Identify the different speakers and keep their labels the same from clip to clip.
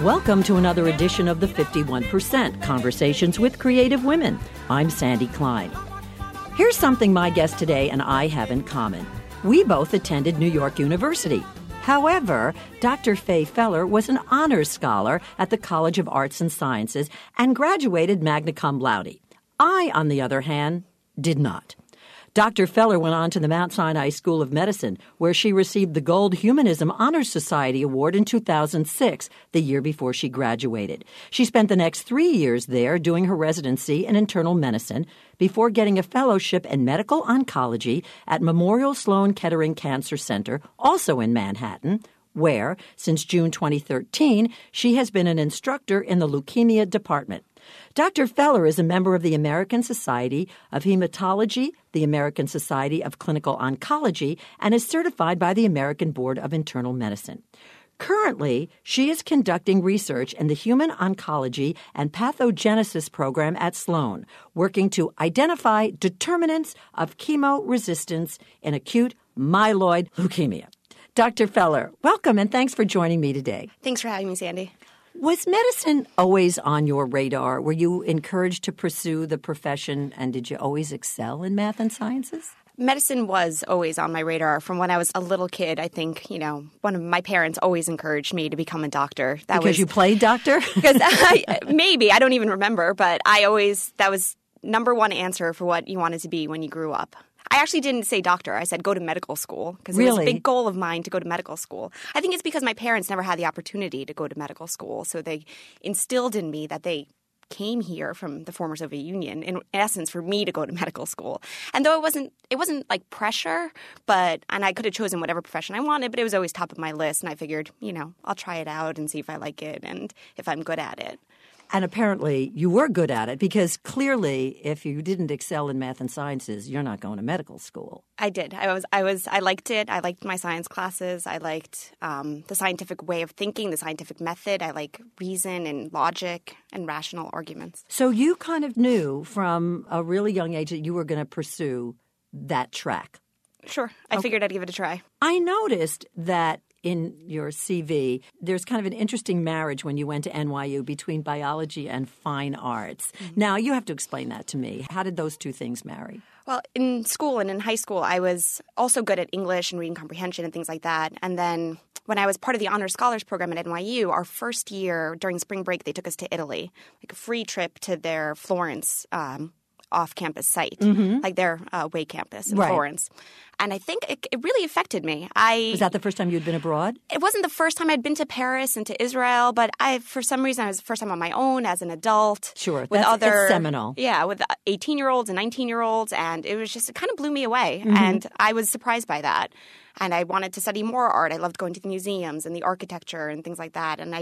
Speaker 1: Welcome to another edition of the 51% Conversations with Creative Women. I'm Sandy Klein. Here's something my guest today and I have in common. We both attended New York University. However, Dr. Faye Feller was an honors scholar at the College of Arts and Sciences and graduated magna cum laude. I, on the other hand, did not. Dr. Feller went on to the Mount Sinai School of Medicine, where she received the Gold Humanism Honors Society Award in 2006, the year before she graduated. She spent the next 3 years there doing her residency in internal medicine before getting a fellowship in medical oncology at Memorial Sloan Kettering Cancer Center, also in Manhattan, where, since June 2013, she has been an instructor in the leukemia department. Dr. Feller is a member of the American Society of Hematology, the American Society of Clinical Oncology, and is certified by the American Board of Internal Medicine. Currently, she is conducting research in the Human Oncology and Pathogenesis program at Sloan, working to identify determinants of chemoresistance in acute myeloid leukemia. Dr. Feller, welcome and thanks for joining me today.
Speaker 2: Thanks for having me, Sandy.
Speaker 1: Was medicine always on your radar? Were you encouraged to pursue the profession, and did you always excel in math and sciences?
Speaker 2: Medicine was always on my radar from when I was a little kid. I think, one of my parents always encouraged me to become a doctor.
Speaker 1: Because you played doctor?
Speaker 2: Because maybe, I don't even remember, but that was number one answer for what you wanted to be when you grew up. I actually didn't say doctor. I said go to medical school because it was a big goal of mine to go to medical school. I think it's because my parents never had the opportunity to go to medical school, so they instilled in me that they came here from the former Soviet Union, in essence, for me to go to medical school. And though it wasn't like pressure, and I could have chosen whatever profession I wanted, but it was always top of my list, and I figured, I'll try it out and see if I like it and if I'm good at it.
Speaker 1: And apparently you were good at it because clearly if you didn't excel in math and sciences, you're not going to medical school.
Speaker 2: I did. I liked it. I liked my science classes. I liked the scientific way of thinking, the scientific method. I like reason and logic and rational arguments.
Speaker 1: So you kind of knew from a really young age that you were going to pursue that track.
Speaker 2: Sure. I figured I'd give it a try.
Speaker 1: I noticed that in your CV, there's kind of an interesting marriage when you went to NYU between biology and fine arts. Mm-hmm. Now, you have to explain that to me. How did those two things marry?
Speaker 2: Well, in school and in high school, I was also good at English and reading comprehension and things like that. And then when I was part of the Honor Scholars Program at NYU, our first year during spring break, they took us to Italy, like a free trip to their Florence off-campus site, like their Way campus in Florence. And I think it really affected me.
Speaker 1: Was that the first time you'd been abroad?
Speaker 2: It wasn't the first time I'd been to Paris and to Israel, but for some reason, it was the first time on my own as an adult.
Speaker 1: Sure,
Speaker 2: it's
Speaker 1: seminal.
Speaker 2: Yeah, with 18-year-olds and 19-year-olds, and it kind of blew me away. Mm-hmm. And I was surprised by that. And I wanted to study more art. I loved going to the museums and the architecture and things like that. And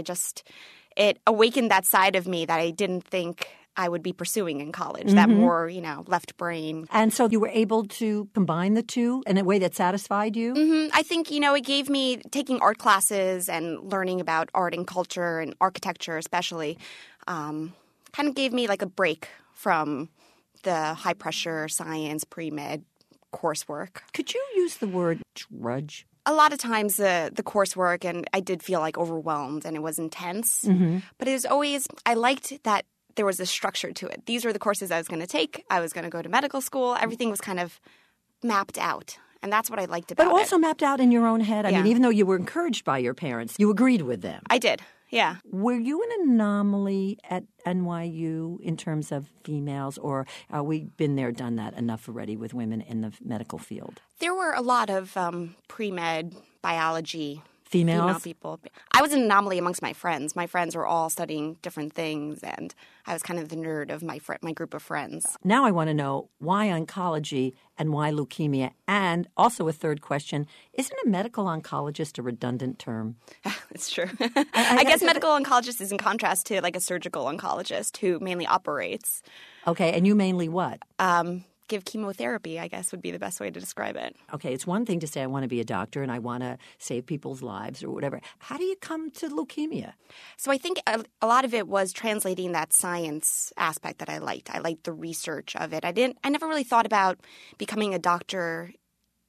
Speaker 2: it awakened that side of me that I didn't think I would be pursuing in college, that more, left brain.
Speaker 1: And so you were able to combine the two in a way that satisfied you?
Speaker 2: Mm-hmm. I think, it gave me taking art classes and learning about art and culture and architecture especially, kind of gave me like a break from the high-pressure science, pre-med coursework.
Speaker 1: Could you use the word drudge?
Speaker 2: A lot of times the coursework, and I did feel like overwhelmed and it was intense. Mm-hmm. But it was always, I liked that there was a structure to it. These were the courses I was going to take. I was going to go to medical school. Everything was kind of mapped out. And that's what I liked about it.
Speaker 1: But also mapped out in your own head. I mean, even though you were encouraged by your parents, you agreed with them.
Speaker 2: I did, yeah.
Speaker 1: Were you an anomaly at NYU in terms of females, or we've been there, done that enough already with women in the medical field?
Speaker 2: There were a lot of pre-med biology
Speaker 1: female
Speaker 2: people. I was an anomaly amongst my friends. My friends were all studying different things, and I was kind of the nerd of my group of friends.
Speaker 1: Now I want to know why oncology and why leukemia? And also a third question, isn't a medical oncologist a redundant term?
Speaker 2: It's true. I guess medical oncologist is in contrast to like a surgical oncologist who mainly operates.
Speaker 1: Okay, and you mainly what?
Speaker 2: Give chemotherapy, I guess, would be the best way to describe it.
Speaker 1: Okay, it's one thing to say I want to be a doctor and I want to save people's lives or whatever. How do you come to leukemia?
Speaker 2: So I think a lot of it was translating that science aspect that I liked. I liked the research of it. I never really thought about becoming a doctor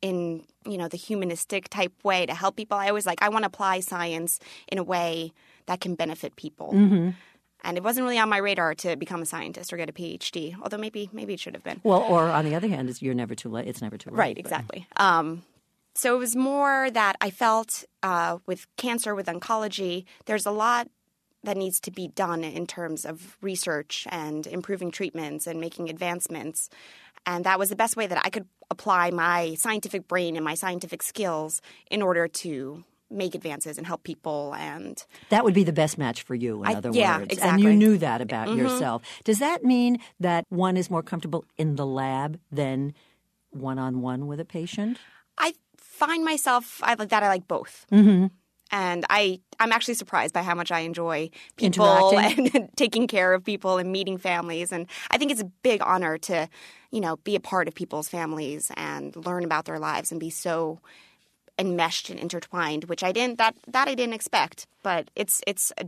Speaker 2: in, the humanistic type way to help people. I always I want to apply science in a way that can benefit people.
Speaker 1: Mm-hmm.
Speaker 2: And it wasn't really on my radar to become a scientist or get a PhD, although maybe it should have been.
Speaker 1: Well, or on the other hand, you're never too late. It's never too late.
Speaker 2: Right, exactly. So it was more that I felt with cancer, with oncology, there's a lot that needs to be done in terms of research and improving treatments and making advancements. And that was the best way that I could apply my scientific brain and my scientific skills in order to make advances and help people. And
Speaker 1: that would be the best match for you, in other words.
Speaker 2: Yeah, exactly.
Speaker 1: And you knew that about yourself. Does that mean that one is more comfortable in the lab than one-on-one with a patient?
Speaker 2: I find myself I like both.
Speaker 1: Mm-hmm.
Speaker 2: And I'm actually surprised by how much I enjoy people and taking care of people and meeting families. And I think it's a big honor to, be a part of people's families and learn about their lives and be so enmeshed and intertwined, which I didn't expect. But it's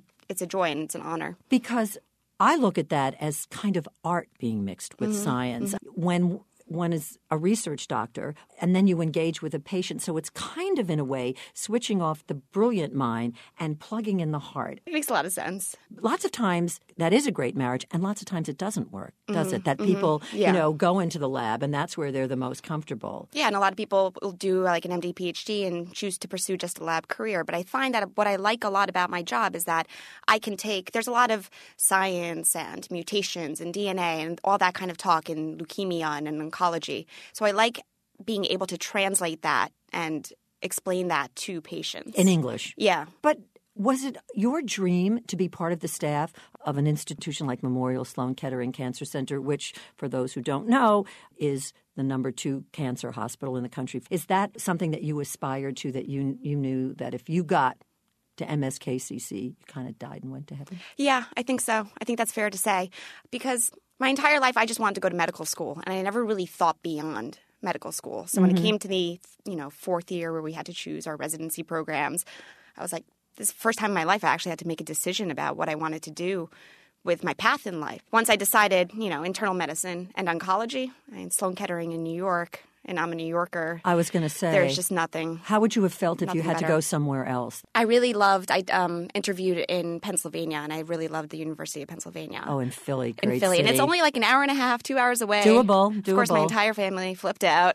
Speaker 2: a joy and it's an honor.
Speaker 1: Because I look at that as kind of art being mixed with science. When one is a research doctor, and then you engage with a patient. So it's kind of, in a way, switching off the brilliant mind and plugging in the heart.
Speaker 2: It makes a lot of sense.
Speaker 1: Lots of times that is a great marriage, and lots of times it doesn't work, does it? That people, go into the lab, and that's where they're the most comfortable.
Speaker 2: Yeah, and a lot of people will do an MD, PhD and choose to pursue just a lab career. But I find that what I like a lot about my job is that I can there's a lot of science and mutations and DNA and all that kind of talk in leukemia and in oncology. So I like being able to translate that and explain that to patients.
Speaker 1: In English?
Speaker 2: Yeah.
Speaker 1: But was it your dream to be part of the staff of an institution like Memorial Sloan Kettering Cancer Center, which, for those who don't know, is the number 2 cancer hospital in the country? Is that something that you aspired to, that you knew that if you got to MSKCC, you kind of died and went to heaven?
Speaker 2: Yeah, I think so. I think that's fair to say. Because my entire life, I just wanted to go to medical school, and I never really thought beyond medical school. So when it came to the, 4th year where we had to choose our residency programs, I was like, this is the first time in my life I actually had to make a decision about what I wanted to do with my path in life. Once I decided, internal medicine and oncology, Sloan Kettering in New York, and I'm a New Yorker.
Speaker 1: I was going to say,
Speaker 2: there's just nothing.
Speaker 1: How would you have felt if you had to go somewhere else?
Speaker 2: I really loved, I interviewed in Pennsylvania, and I really loved the University of Pennsylvania.
Speaker 1: Oh, in Philly.
Speaker 2: Great in Philly.
Speaker 1: City.
Speaker 2: And it's only an hour and a half, 2 hours away.
Speaker 1: Doable.
Speaker 2: Of course, my entire family flipped out.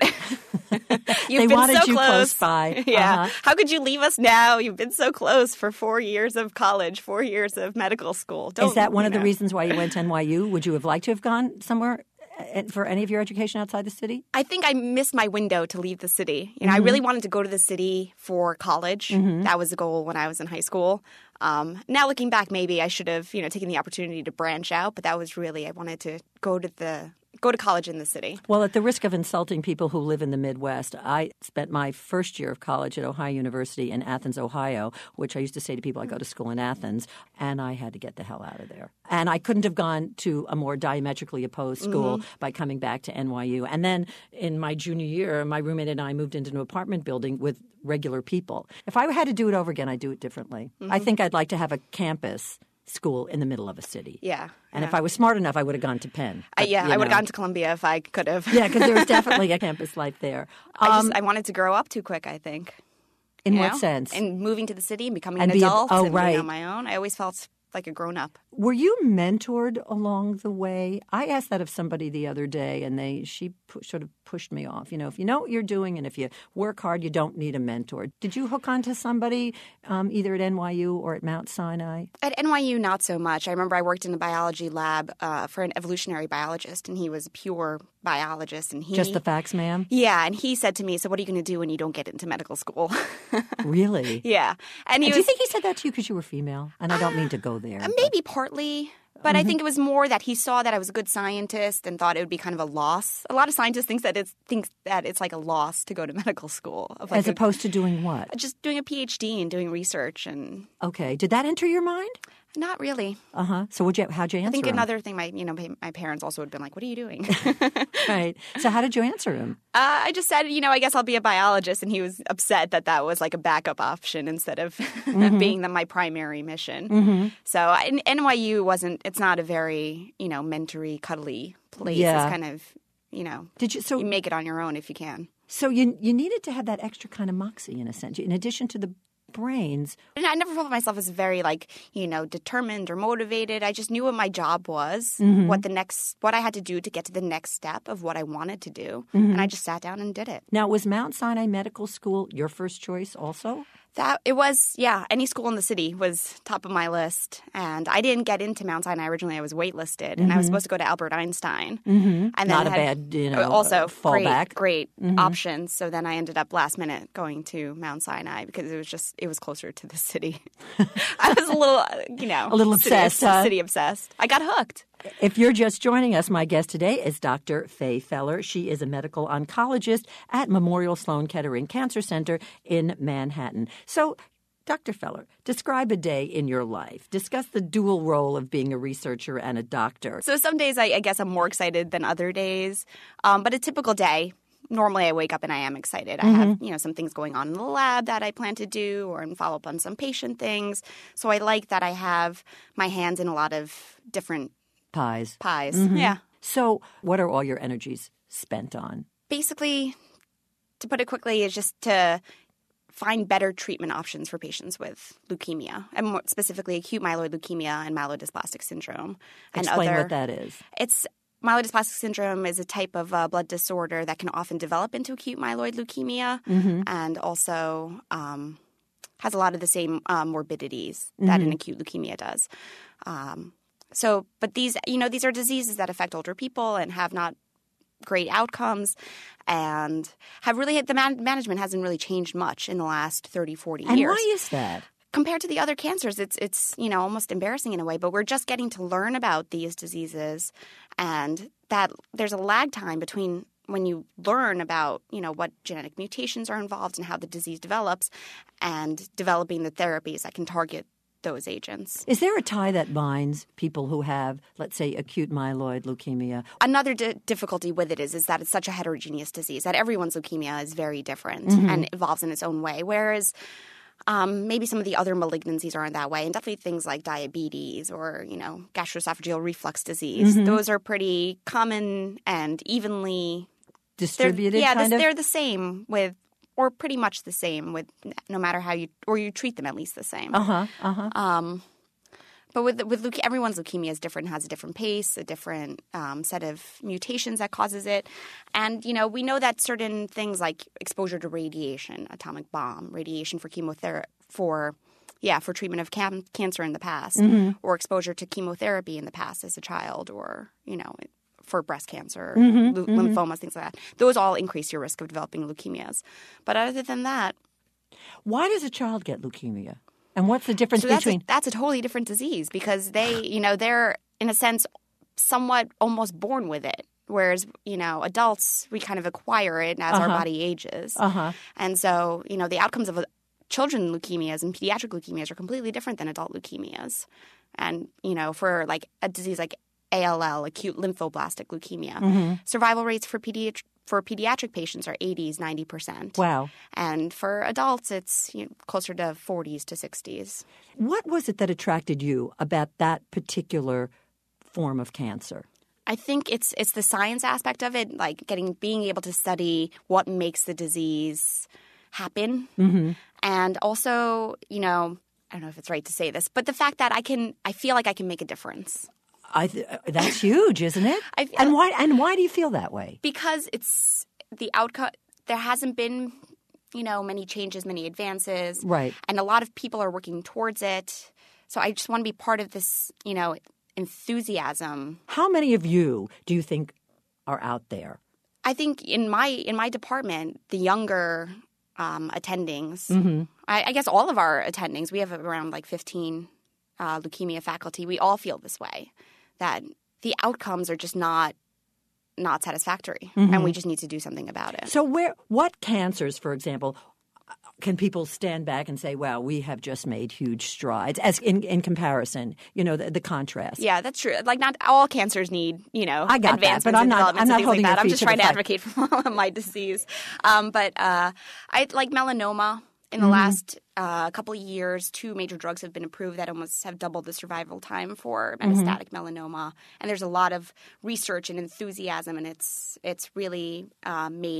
Speaker 1: They wanted you close by.
Speaker 2: Yeah. How could you leave us now? You've been so close for 4 years of college, 4 years of medical school.
Speaker 1: Is that one of the reasons why you went to NYU? Would you have liked to have gone somewhere for any of your education outside the city?
Speaker 2: I think I missed my window to leave the city. I really wanted to go to the city for college. That was the goal when I was in high school. Now looking back, maybe I should have, taken the opportunity to branch out. But that was really, I wanted to go to college in the city.
Speaker 1: Well, at the risk of insulting people who live in the Midwest, I spent my first year of college at Ohio University in Athens, Ohio, which I used to say to people, I go to school in Athens, and I had to get the hell out of there. And I couldn't have gone to a more diametrically opposed school by coming back to NYU. And then in my junior year, my roommate and I moved into an apartment building with regular people. If I had to do it over again, I'd do it differently. I think I'd like to have a campus school in the middle of a city.
Speaker 2: Yeah.
Speaker 1: And if I was smart enough, I would have gone to Penn. But,
Speaker 2: I would have gone to Columbia if I could have.
Speaker 1: Yeah, because there was definitely a campus life there.
Speaker 2: I wanted to grow up too quick, I think.
Speaker 1: In what sense?
Speaker 2: And moving to the city and becoming an adult and being on my own. I always felt like a grown-up.
Speaker 1: Were you mentored along the way? I asked that of somebody the other day, and she sort of pushed me off. If you know what you're doing and if you work hard, you don't need a mentor. Did you hook onto somebody either at NYU or at Mount Sinai?
Speaker 2: At NYU, not so much. I remember I worked in a biology lab for an evolutionary biologist, and he was a pure biologist. And
Speaker 1: Just the facts, ma'am?
Speaker 2: Yeah, and he said to me, so what are you going to do when you don't get into medical school?
Speaker 1: Really?
Speaker 2: Yeah.
Speaker 1: And do you think he said that to you because you were female? And I don't mean to go there.
Speaker 2: Maybe partly. But I think it was more that he saw that I was a good scientist and thought it would be kind of a loss. A lot of scientists think that it's like a loss to go to medical school.
Speaker 1: As opposed to doing what?
Speaker 2: Just doing a PhD and doing research. And
Speaker 1: okay. Did that enter your mind?
Speaker 2: Not really.
Speaker 1: So how'd you answer him?
Speaker 2: I think another thing, my parents also would have been like, what are you doing?
Speaker 1: Right. So how did you answer him?
Speaker 2: I just said, I guess I'll be a biologist. And he was upset that was like a backup option instead of being my primary mission. So NYU it's not a very, mentory, cuddly place.
Speaker 1: Yeah.
Speaker 2: It's kind of,
Speaker 1: Did you,
Speaker 2: you make it on your own if you can.
Speaker 1: So you needed to have that extra kind of moxie, in a sense, in addition to the brains.
Speaker 2: And I never felt myself as very determined or motivated. I just knew what my job was, what I had to do to get to the next step of what I wanted to do. And I just sat down and did it.
Speaker 1: Now, was Mount Sinai Medical School your first choice also?
Speaker 2: It was, yeah. Any school in the city was top of my list. And I didn't get into Mount Sinai originally. I was waitlisted. And I was supposed to go to Albert Einstein. And then
Speaker 1: Not a bad,
Speaker 2: also
Speaker 1: fallback.
Speaker 2: Great options. So then I ended up last minute going to Mount Sinai because it was closer to the city. I was a little
Speaker 1: obsessed.
Speaker 2: City obsessed. I got hooked.
Speaker 1: If you're just joining us, my guest today is Dr. Faye Feller. She is a medical oncologist at Memorial Sloan Kettering Cancer Center in Manhattan. So, Dr. Feller, describe a day in your life. Discuss the dual role of being a researcher and a doctor.
Speaker 2: So some days I guess I'm more excited than other days. But a typical day, normally I wake up and I am excited. I have, some things going on in the lab that I plan to do or follow up on some patient things. So I like that I have my hands in a lot of different
Speaker 1: pies.
Speaker 2: Yeah.
Speaker 1: So what are all your energies spent on?
Speaker 2: Basically, to put it quickly, is just to find better treatment options for patients with leukemia, and more specifically acute myeloid leukemia and myelodysplastic syndrome.
Speaker 1: Explain what that is.
Speaker 2: Myelodysplastic syndrome is a type of blood disorder that can often develop into acute myeloid leukemia and also has a lot of the same morbidities that an acute leukemia does. But these are diseases that affect older people and have not great outcomes and have really the management hasn't really changed much in the last 30, 40 years.
Speaker 1: And why is that?
Speaker 2: Compared to the other cancers, it's almost embarrassing in a way, but we're just getting to learn about these diseases and that there's a lag time between when you learn about, what genetic mutations are involved and how the disease develops and developing the therapies that can target those agents.
Speaker 1: Is there a tie that binds people who have, let's say, acute myeloid leukemia?
Speaker 2: Another difficulty with it is that it's such a heterogeneous disease, that everyone's leukemia is very different and evolves in its own way, whereas maybe some of the other malignancies aren't that way, and definitely things like diabetes or, gastroesophageal reflux disease. Those are pretty common and evenly
Speaker 1: distributed.
Speaker 2: They're the same with, or pretty much the same with, no matter how you treat them, at least the same. But with everyone's leukemia is different, has a different pace, a different set of mutations that causes it. And, we know that certain things like exposure to radiation, atomic bomb, radiation for chemotherapy, for treatment of cancer in the past, or exposure to chemotherapy in the past as a child, or, for breast cancer, lymphomas, things like that. Those all increase your risk of developing leukemias. But other than that...
Speaker 1: Why does a child get leukemia? And what's the difference between...
Speaker 2: That's a totally different disease because they're, in a sense, somewhat almost born with it. Whereas, adults, we kind of acquire it as our body ages. And so, the outcomes of children leukemias and pediatric leukemias are completely different than adult leukemias. And, for like a disease like ALL, acute lymphoblastic leukemia, survival rates for pediatric patients are 80s, 90%.
Speaker 1: Wow.
Speaker 2: And for adults, it's closer to 40s to 60s.
Speaker 1: What was it that attracted you about that particular form of cancer?
Speaker 2: I think it's the science aspect of it, like being able to study what makes the disease happen. And also, I don't know if it's right to say this, but the fact that I feel like I can make a difference.
Speaker 1: That's huge, isn't it? And why do you feel that way?
Speaker 2: Because it's the outcome. There hasn't been, many changes, many advances.
Speaker 1: Right.
Speaker 2: And a lot of people are working towards it. So I just want to be part of this, enthusiasm.
Speaker 1: How many of you do you think are out there?
Speaker 2: I think in my department, the younger attendings, I guess all of our attendings, we have around 15 leukemia faculty. We all feel this way. That the outcomes are just not satisfactory, and we just need to do something about it.
Speaker 1: So what cancers, for example, can people stand back and say, wow, we have just made huge strides as in comparison, the contrast?
Speaker 2: Yeah, that's true. Not all cancers need,
Speaker 1: I got
Speaker 2: advancements
Speaker 1: that, but I'm not holding
Speaker 2: like that.
Speaker 1: I'm
Speaker 2: just trying to advocate for my disease. But I like melanoma. In the last couple of years, 2 major drugs have been approved that almost have doubled the survival time for metastatic melanoma. And there's a lot of research and enthusiasm, and it's really made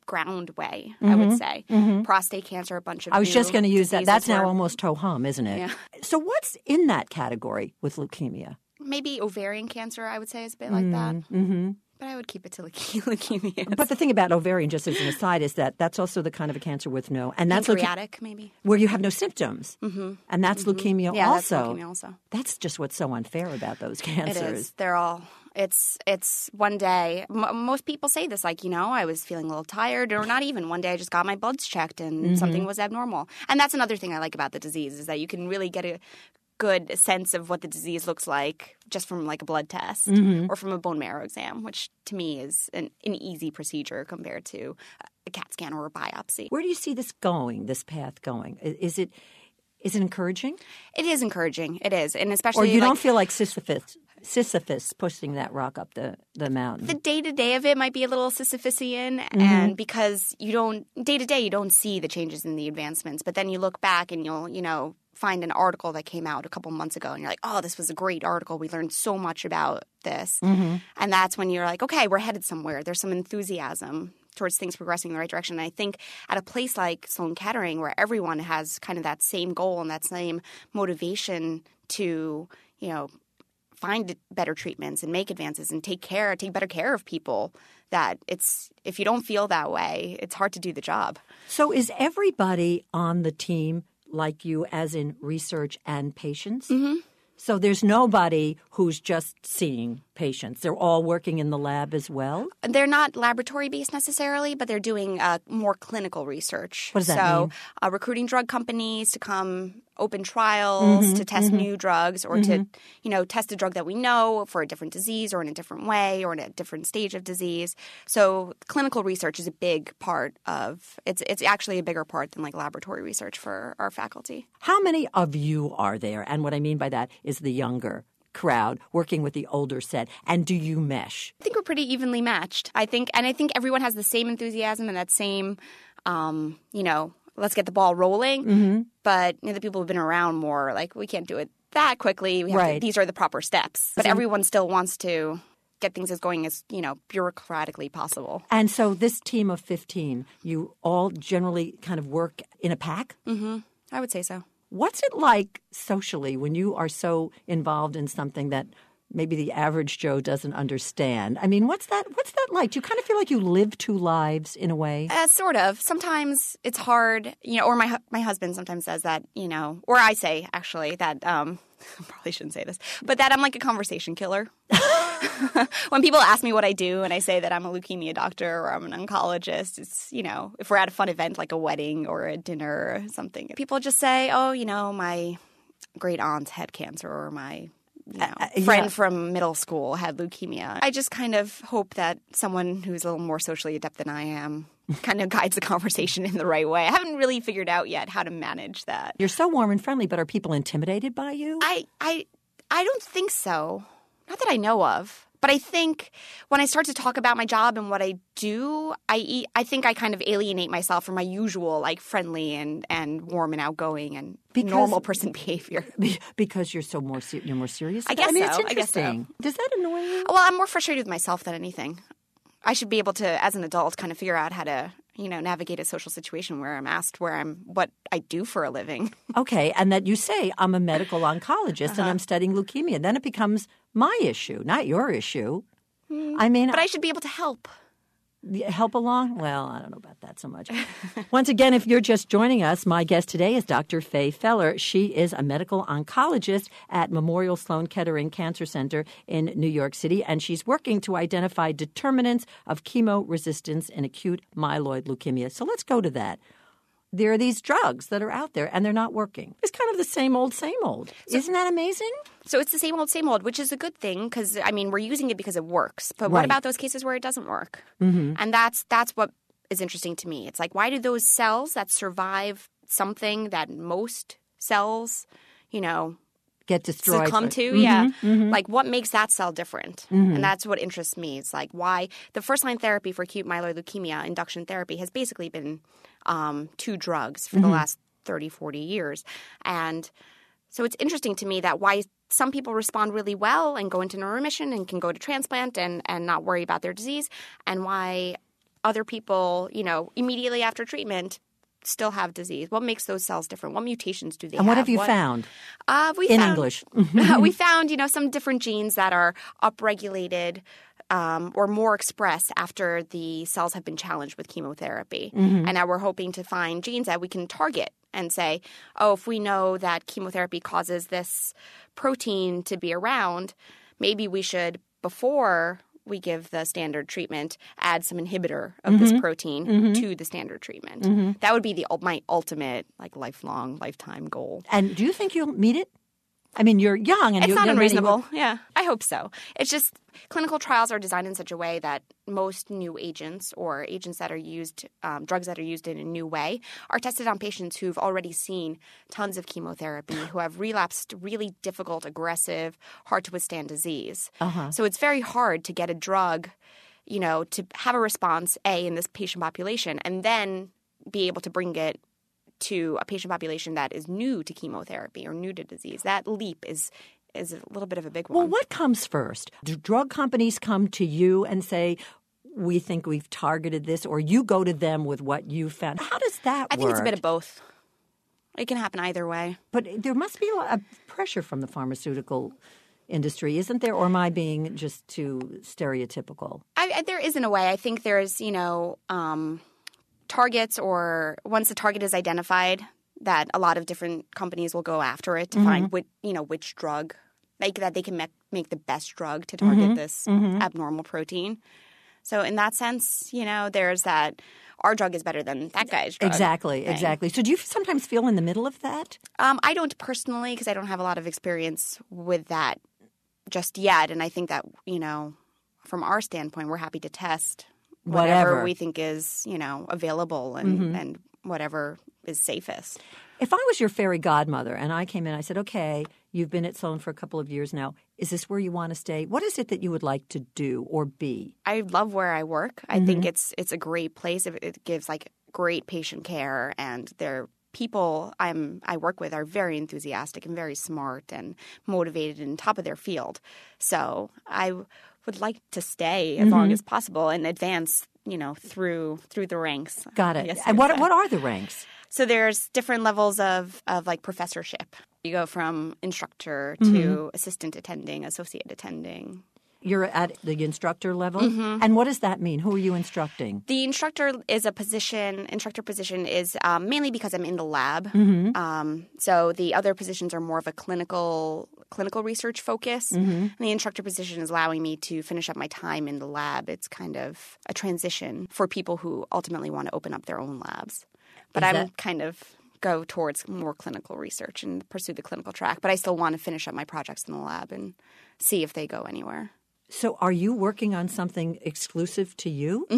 Speaker 2: ground way, I would say. Prostate cancer, a bunch of
Speaker 1: I was just going to use that. That's now
Speaker 2: were,
Speaker 1: almost ho-hum, isn't it?
Speaker 2: Yeah.
Speaker 1: So what's in that category with leukemia?
Speaker 2: Maybe ovarian cancer, I would say, is a bit like that. Mm-hmm. But I would keep it to leukemia.
Speaker 1: But the thing about ovarian, just as an aside, is that that's also the kind of a cancer with no... and that's
Speaker 2: pancreatic, maybe.
Speaker 1: Where you have no symptoms. Mm-hmm. And that's leukemia
Speaker 2: yeah,
Speaker 1: also.
Speaker 2: That's leukemia also.
Speaker 1: That's just what's so unfair about those cancers.
Speaker 2: It is. They're all... It's one day. Most people say this, like, I was feeling a little tired, or not even. One day I just got my bloods checked and something was abnormal. And that's another thing I like about the disease, is that you can really get a good sense of what the disease looks like just from like a blood test or from a bone marrow exam, which to me is an easy procedure compared to a CAT scan or a biopsy.
Speaker 1: Where do you see this going, this path going? Is it encouraging?
Speaker 2: It is encouraging. It is. And especially
Speaker 1: or you don't feel like Sisyphus pushing that rock up the mountain.
Speaker 2: The day-to-day of it might be a little Sisyphusian, and because day-to-day you don't see the changes in the advancements, but then you look back and you'll, find an article that came out a couple months ago and you're like, oh, this was a great article. We learned so much about this. And that's when you're like, okay, we're headed somewhere. There's some enthusiasm towards things progressing in the right direction. And I think at a place like Sloan Kettering, where everyone has kind of that same goal and that same motivation to, find better treatments and make advances and take better care of people, that if you don't feel that way, it's hard to do the job.
Speaker 1: So is everybody on the team like you, as in research and patients? Mm-hmm. So there's nobody who's just seeing patients. They're all working in the lab as well?
Speaker 2: They're not laboratory-based necessarily, but they're doing more clinical research.
Speaker 1: What does that mean?
Speaker 2: So recruiting drug companies to come open trials to test new drugs or to, test a drug that we know for a different disease or in a different way or in a different stage of disease. So clinical research is a big part of – it's actually a bigger part than like laboratory research for our faculty.
Speaker 1: How many of you are there? And what I mean by that is the younger crowd working with the older set. And do you mesh?
Speaker 2: I think we're pretty evenly matched. I think everyone has the same enthusiasm and that same, let's get the ball rolling. But the people who've been around more, like, we can't do it that quickly. These are the proper steps. But everyone still wants to get things as going as, bureaucratically possible.
Speaker 1: And so this team of 15, you all generally kind of work in a pack?
Speaker 2: Mm-hmm. I would say so.
Speaker 1: What's it like socially when you are so involved in something that maybe the average Joe doesn't understand? I mean, what's that like? Do you kind of feel like you live two lives in a way?
Speaker 2: Sort of. Sometimes it's hard, or my husband sometimes says that, or I say actually that I probably shouldn't say this, but that I'm like a conversation killer. When people ask me what I do and I say that I'm a leukemia doctor or I'm an oncologist, it's, if we're at a fun event like a wedding or a dinner or something, people just say, oh, my great aunt had cancer or my friend from middle school had leukemia. I just kind of hope that someone who's a little more socially adept than I am kind of guides the conversation in the right way. I haven't really figured out yet how to manage that.
Speaker 1: You're so warm and friendly, but are people intimidated by you?
Speaker 2: I don't think so. Not that I know of. But I think when I start to talk about my job and what I do, I think I kind of alienate myself from my usual, like, friendly and warm and outgoing and normal person behavior.
Speaker 1: Because you're more serious?
Speaker 2: I guess so.
Speaker 1: It's interesting. Does that annoy you?
Speaker 2: Well, I'm more frustrated with myself than anything. I should be able to, as an adult, kind of figure out how to, navigate a social situation where I'm asked what I do for a living.
Speaker 1: Okay, and that you say, I'm a medical oncologist and I'm studying leukemia. Then it becomes my issue, not your issue. I mean,
Speaker 2: but I should be able to help.
Speaker 1: Help along? Well, I don't know about that so much. Once again, if you're just joining us, my guest today is Dr. Faye Feller. She is a medical oncologist at Memorial Sloan Kettering Cancer Center in New York City, and she's working to identify determinants of chemoresistance in acute myeloid leukemia. So let's go to that. There are these drugs that are out there, and they're not working. It's kind of the same old, same old. So, isn't that amazing?
Speaker 2: So it's the same old, which is a good thing because, we're using it because it works. But what about those cases where it doesn't work? Mm-hmm. And that's what is interesting to me. It's like, why do those cells that survive something that most cells,
Speaker 1: get destroyed,
Speaker 2: succumb to?
Speaker 1: Mm-hmm,
Speaker 2: yeah.
Speaker 1: Mm-hmm.
Speaker 2: Like, what makes that cell different? Mm-hmm. And that's what interests me. It's like why the first-line therapy for acute myeloid leukemia, induction therapy, has basically been two drugs for the last 30, 40 years. And so it's interesting to me that why some people respond really well and go into no remission and can go to transplant and not worry about their disease, and why other people, immediately after treatment still have disease? What makes those cells different? What mutations do they have?
Speaker 1: And what have you found? English.
Speaker 2: We found, some different genes that are upregulated or more expressed after the cells have been challenged with chemotherapy. And now we're hoping to find genes that we can target and say, if we know that chemotherapy causes this protein to be around, maybe we should, before we give the standard treatment, add some inhibitor of this protein to the standard treatment. That would be my ultimate, lifetime goal.
Speaker 1: And do you think you'll meet it? I mean, you're young. And
Speaker 2: it's not unreasonable. Yeah, I hope so. It's just clinical trials are designed in such a way that most new agents or agents that are used, drugs that are used in a new way, are tested on patients who've already seen tons of chemotherapy, who have relapsed really difficult, aggressive, hard-to-withstand disease. So it's very hard to get a drug, to have a response, in this patient population, and then be able to bring it to a patient population that is new to chemotherapy or new to disease. That leap is a little bit of a big one.
Speaker 1: Well, what comes first? Do drug companies come to you and say, we think we've targeted this, or you go to them with what you found? How does that work?
Speaker 2: I think it's a bit of both. It can happen either way.
Speaker 1: But there must be a lot of pressure from the pharmaceutical industry, isn't there? Or am I being just too stereotypical?
Speaker 2: There is in a way. I think there's, targets, or once the target is identified, that a lot of different companies will go after it to find which drug, that they can make the best drug to target this abnormal protein. So in that sense, there's that our drug is better than that guy's drug.
Speaker 1: Exactly. So do you sometimes feel in the middle of that?
Speaker 2: I don't personally, because I don't have a lot of experience with that just yet. And I think that, from our standpoint, we're happy to test whatever we think is, available and whatever is safest.
Speaker 1: If I was your fairy godmother and I came in, I said, okay, you've been at Sloan for a couple of years now. Is this where you want to stay? What is it that you would like to do or be?
Speaker 2: I love where I work. I think it's a great place. It gives great patient care, and their people I work with are very enthusiastic and very smart and motivated and top of their field. So I would like to stay as long as possible and advance, through the ranks.
Speaker 1: Got it. And what are the ranks?
Speaker 2: So there's different levels of professorship. You go from instructor to assistant attending, associate attending.
Speaker 1: You're at the instructor level? And what does that mean? Who are you instructing?
Speaker 2: The instructor position is mainly because I'm in the lab. So the other positions are more of a clinical research focus. And the instructor position is allowing me to finish up my time in the lab. It's kind of a transition for people who ultimately want to open up their own labs. But I'm kind of go towards more clinical research and pursue the clinical track. But I still want to finish up my projects in the lab and see if they go anywhere.
Speaker 1: So are you working on something exclusive to you?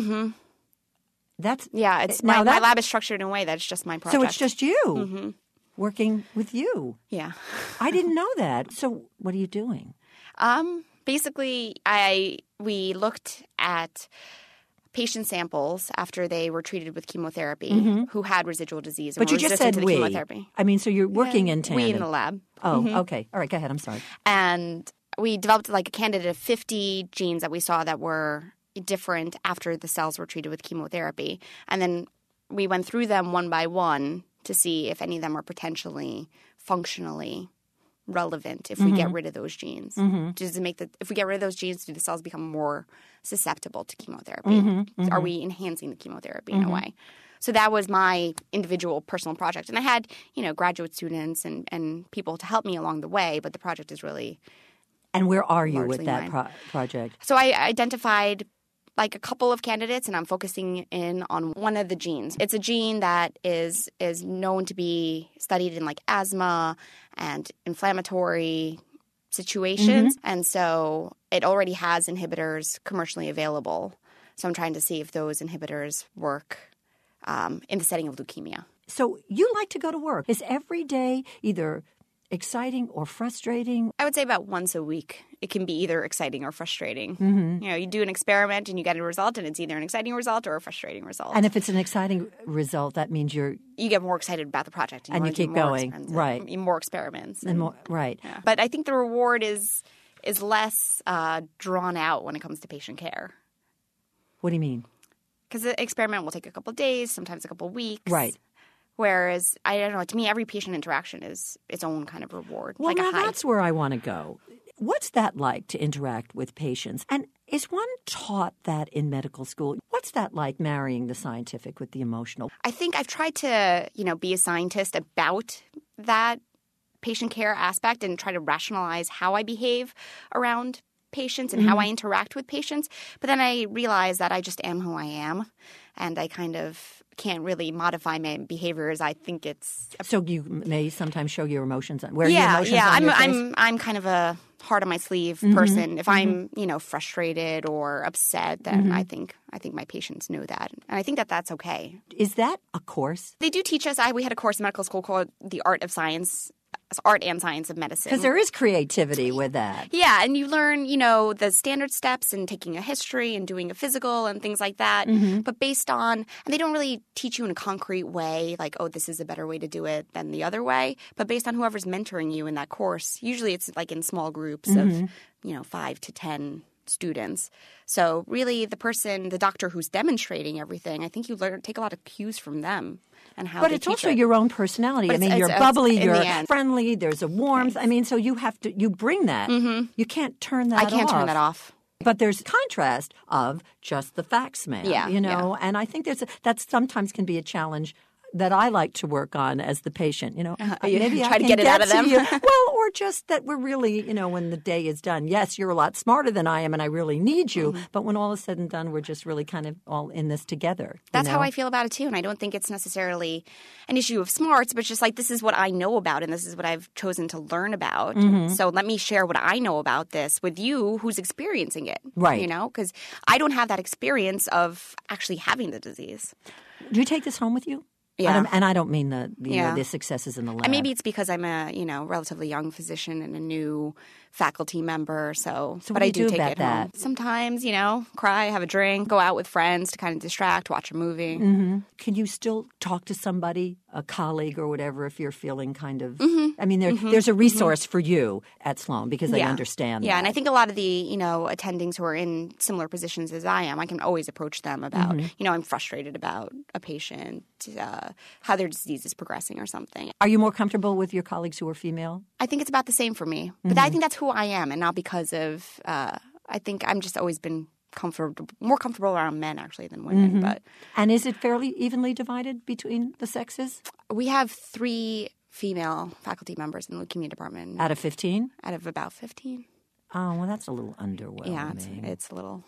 Speaker 2: It's my lab is structured in a way that's just my project.
Speaker 1: So it's just you working with you.
Speaker 2: Yeah.
Speaker 1: I didn't know that. So what are you doing?
Speaker 2: Basically, we looked at patient samples after they were treated with chemotherapy who had residual disease and
Speaker 1: but
Speaker 2: were
Speaker 1: you just
Speaker 2: resistant
Speaker 1: said
Speaker 2: to the chemotherapy.
Speaker 1: I mean, so you're working in tandem.
Speaker 2: We in the lab.
Speaker 1: Oh, okay. All right, go ahead. I'm sorry.
Speaker 2: And we developed a candidate of 50 genes that we saw that were different after the cells were treated with chemotherapy. And then we went through them one by one to see if any of them were potentially functionally relevant if we get rid of those genes. If we get rid of those genes, do the cells become more susceptible to chemotherapy? Are we enhancing the chemotherapy in a way? So that was my individual personal project. And I had, graduate students and people to help me along the way, but the project is really
Speaker 1: And where are you with that project?
Speaker 2: So I identified a couple of candidates, and I'm focusing in on one of the genes. It's a gene that is known to be studied in asthma and inflammatory situations. And so it already has inhibitors commercially available. So I'm trying to see if those inhibitors work in the setting of leukemia.
Speaker 1: So you like to go to work. Is every day either exciting or frustrating?
Speaker 2: I would say about once a week. It can be either exciting or frustrating. You do an experiment and you get a result, and it's either an exciting result or a frustrating result.
Speaker 1: And if it's an exciting result, that means you
Speaker 2: get more excited about the project.
Speaker 1: And you keep going. Right.
Speaker 2: More experiments.
Speaker 1: And more, right.
Speaker 2: Yeah. But I think the reward is less drawn out when it comes to patient care.
Speaker 1: What do you mean?
Speaker 2: Because the experiment will take a couple of days, sometimes a couple of weeks.
Speaker 1: Right.
Speaker 2: Whereas, I don't know, to me, every patient interaction is its own kind of reward.
Speaker 1: Well,
Speaker 2: like
Speaker 1: now
Speaker 2: a high.
Speaker 1: that's where I want to go. What's that like to interact with patients? And is one taught that in medical school? What's that like, marrying the scientific with the emotional?
Speaker 2: I think I've tried to, be a scientist about that patient care aspect and try to rationalize how I behave around patients and how I interact with patients. But then I realize that I just am who I am, and I kind of can't really modify my behaviors. I think it's
Speaker 1: so you may sometimes show your emotions on your emotions on your face?
Speaker 2: I'm kind of a heart on my sleeve person. If I'm frustrated or upset, then I think my patients know that, and I think that that's okay.
Speaker 1: Is that a course?
Speaker 2: They do teach us. We had a course in medical school called The Art and Science of Medicine.
Speaker 1: Because there is creativity with that.
Speaker 2: Yeah, and you learn, the standard steps and taking a history and doing a physical and things like that. But based on, and they don't really teach you in a concrete way, like, oh, this is a better way to do it than the other way. But based on whoever's mentoring you in that course, usually it's like in small groups of, 5 to 10 students. So really the doctor who's demonstrating everything, I think you take a lot of cues from them.
Speaker 1: But it's also your own personality. You're bubbly, you're friendly, there's a warmth. So you bring that. You can't turn that off.
Speaker 2: I can't turn that off.
Speaker 1: But there's contrast of just the facts man, and I think that sometimes can be a challenge that I like to work on as the patient. Maybe
Speaker 2: try to get it out of them.
Speaker 1: Well, or just that we're really, when the day is done, yes, you're a lot smarter than I am and I really need you. But when all is said and done, we're just really kind of all in this together.
Speaker 2: That's how I feel about it too. And I don't think it's necessarily an issue of smarts, but just like, this is what I know about and this is what I've chosen to learn about. So let me share what I know about this with you who's experiencing it.
Speaker 1: Right.
Speaker 2: Because I don't have that experience of actually having the disease.
Speaker 1: Do you take this home with you?
Speaker 2: Yeah.
Speaker 1: And I don't mean the successes in the lab.
Speaker 2: And maybe it's because I'm a, relatively young physician and a new faculty member. But I do take it home. Sometimes, cry, have a drink, go out with friends to kind of distract, watch a movie.
Speaker 1: Can you still talk to somebody, a colleague or whatever, if you're feeling kind of there's a resource for you at Sloan because they understand that.
Speaker 2: Yeah, and I think a lot of the, attendings who are in similar positions as I am, I can always approach them about, I'm frustrated about a patient, how their disease is progressing or something.
Speaker 1: Are you more comfortable with your colleagues who are female?
Speaker 2: I think it's about the same for me. But I think that's who I am, and not because of I think I'm just always been more comfortable around men actually than women. But
Speaker 1: and is it fairly evenly divided between the sexes?
Speaker 2: We have 3 female faculty members in the leukemia department.
Speaker 1: Out of 15?
Speaker 2: Out of about 15.
Speaker 1: Oh, well, that's a little underwhelming.
Speaker 2: Yeah, it's a little.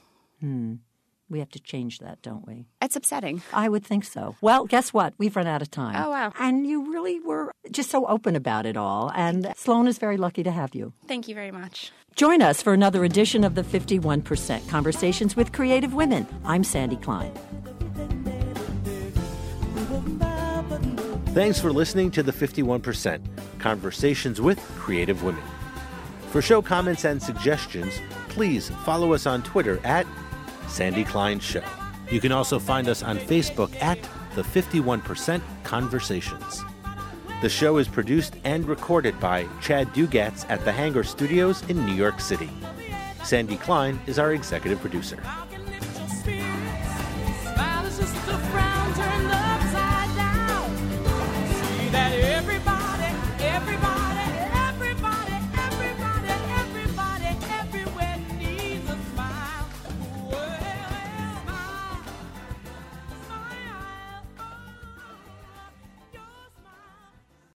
Speaker 1: We have to change that, don't we?
Speaker 2: It's upsetting.
Speaker 1: I would think so. Well, guess what? We've run out of time.
Speaker 2: Oh, wow.
Speaker 1: And you really were just so open about it all. And Sloan is very lucky to have you.
Speaker 2: Thank you very much.
Speaker 1: Join us for another edition of the 51% Conversations with Creative Women. I'm Sandy Klein.
Speaker 3: Thanks for listening to the 51% Conversations with Creative Women. For show comments and suggestions, please follow us on Twitter at Sandy Klein Show. You can also find us on Facebook at the 51% Conversations. The show is produced and recorded by Chad Dugatz at the Hangar Studios in New York City. Sandy Klein is our executive producer.